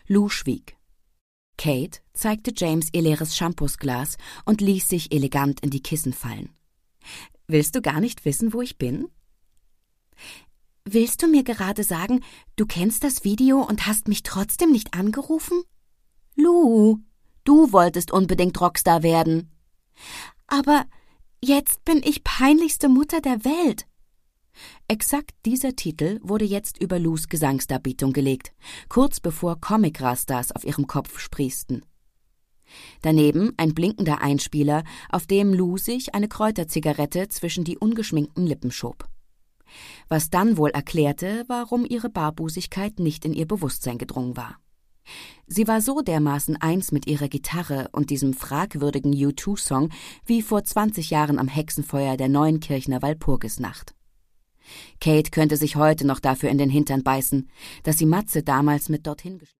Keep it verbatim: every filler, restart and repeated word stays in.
Lou schwieg. Kate zeigte James ihr leeres Shampoosglas und ließ sich elegant in die Kissen fallen. »Willst du gar nicht wissen, wo ich bin?« »Willst du mir gerade sagen, du kennst das Video und hast mich trotzdem nicht angerufen?« »Lou, du wolltest unbedingt Rockstar werden.« »Aber jetzt bin ich peinlichste Mutter der Welt.« Exakt dieser Titel wurde jetzt über Lous Gesangsdarbietung gelegt, kurz bevor Comic-Rastas auf ihrem Kopf sprießten. Daneben ein blinkender Einspieler, auf dem Lou sich eine Kräuterzigarette zwischen die ungeschminkten Lippen schob. Was dann wohl erklärte, warum ihre Barbusigkeit nicht in ihr Bewusstsein gedrungen war. Sie war so dermaßen eins mit ihrer Gitarre und diesem fragwürdigen U zwei Song wie vor zwanzig Jahren am Hexenfeuer der Neuenkirchner Walpurgisnacht. Kate könnte sich heute noch dafür in den Hintern beißen, dass sie Matze damals mit dorthin geschickt